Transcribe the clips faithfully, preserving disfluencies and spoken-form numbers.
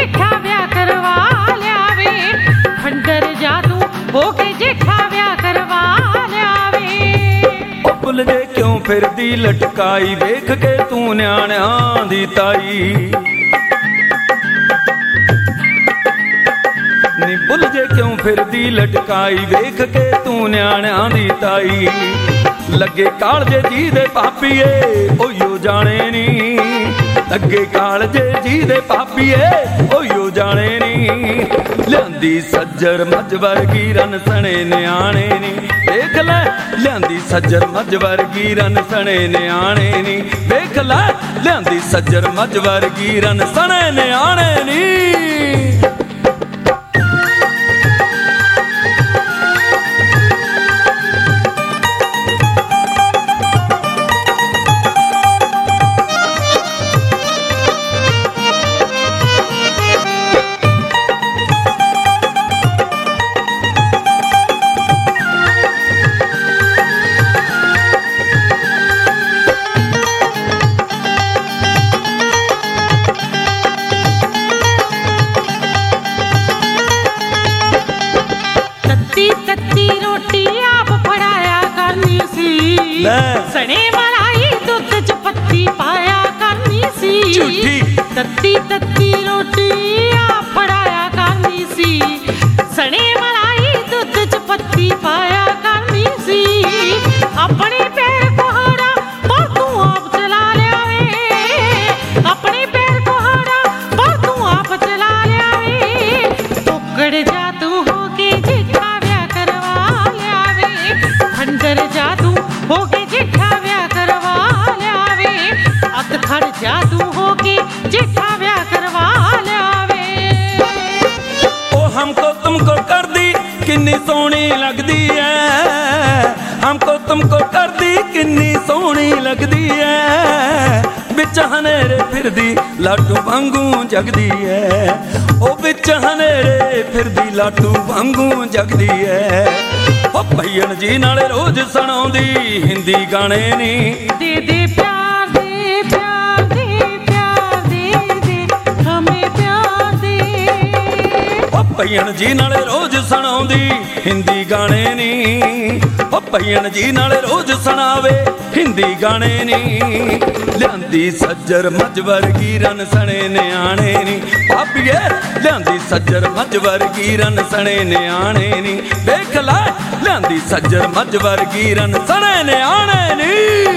जेठा ब्याह करवा लियावे, खंडर जादू हो के जेठा ब्याह करवा लियावे। ओ भुल जे क्यों फिरदी लटकाई, वेख के तू न्याणियां दी ताई। नी भुल जे क्यों फिरदी लटकाई, वेख के तू न्याणियां दी ताई। लगे कालजे जी दे पापीए ओयो जाने नी, लगे कालजे जी दे पापीए ओयो जाने नी। लियांदी सज्जर मज वर्गी रन सने न्याणे नी, देख लै लियांदी सज्जर मज वर्गी रन सने न्याणे नी। देख लै लियांदी सज्जर मज वर्गी रन सने न्याणे नी। सने मलाई दुध च पत्ती पाया करनी सी, झूठी तत्ती तत्ती रोटी आप फड़ाया करनी सी। सने मलाई दुध च पत्ती पाया करनी सी, अपने पैर को हारा पर तू आप चला लियावे, अपने पैर को हारा पर तू आप चला लियावे। टुकड़ जादू हो के जेठा ब्याह करवा लियावे, खंडर जादू हो के जेठा ब्याह करवा लियावे, अधखड़ जादू हो के जेठा ब्याह करवा लियावे। ओ हमको तुमको कर दी किन्नी सोहनी लगदी है, हमको तुमको कर दी किन्नी सोहनी लगदी है। बिच हनेरे फिरदी लाटू वांगू जगदी है, ओ बिच हनेरे फिरदी लाटू वांगू जगदी है। ओ भैयन जी नाले रोज सुणाउंदी हिंदी गाने नी, दे दे प्यार दे प्यार दे प्यार दे दे हमें प्यार दे। ओ भैयन जी नाले रोज सुणाउंदी हिंदी गाने नी, ओ भैयन जी नाले रोज सुणावे हिंदी गाने नी। लियांदी सज्जर मज वर्गी रन सने न्याणे नी, भाभीए लियांदी सज्जर मज वर्गी रन सने न्याणे नी। देख लै लियांदी सज्जर मज वर्गी रन सने न्याणे नी।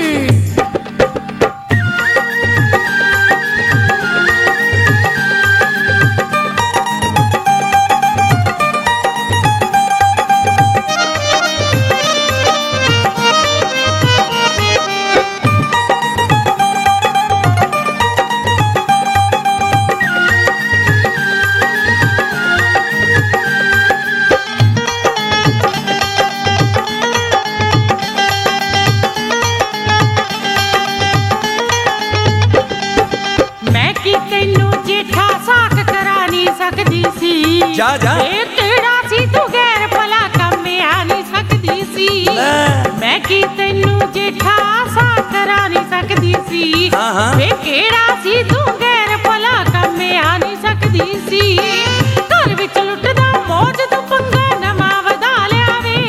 जा जा तेरा सी तू गैर भला कम आ नहीं सकदी सी, मैं की तेनू जेठा सा करा नहीं सकदी सी। वे केड़ा सी तू गैर भला कम आ नहीं सकदी सी। घर विच लुटदा मौज तू पंगा नवा वधा लियावे,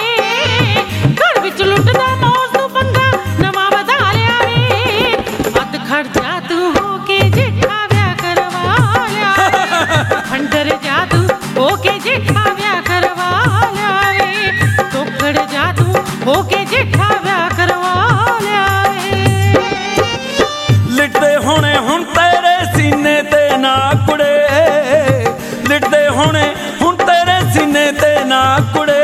घर विच लुटदा मौज तू पंगा नवा वधा लियावे। अध खर्चा तू हो के जेठा ब्याह करवा लियावे, खंडर जादू हो के जेठा ब्याह करवा लियावे, टुकड़ जादू हो के जेठा ब्याह करवा लियावे। लिटदे होने हुण तेरे सीने ते ना कुड़े, लिटदे होने हुण तेरे सीने ते ना कुड़े।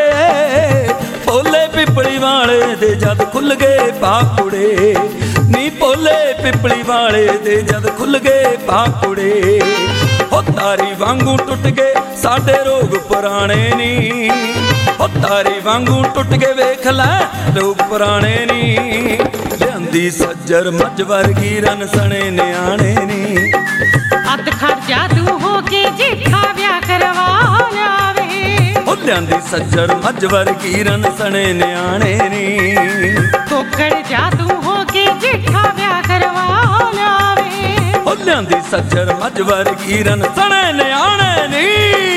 भोले पिपली वाले दे जद खुल गए पाकुड़े, नी भोले पिपली वाले दे जद खुल गए पाकुड़े। ओ तारी वांगू टुट गए साडे रोग पुराने नी, ओ तारी वांगू टुट गए वेख लै रोग पुराने नी। लियांदी सज्जर मज वर्गी रन सने न्याणे नी, अध खड़ जादू हो के जेठा ब्याह करवा लियावे। ओ लियांदी सज्जर मज वर्गी रन सने न्याणे नी, टुकड़ जादू हो के जेठा ब्याह करवा लियावे। ਲਿਆਂਦੀ ਸੱਜਰ ਮੱਝ ਵਰਗੀ ਰਨ ਸਣੇ ਨਿਆਣੇ ਨੀ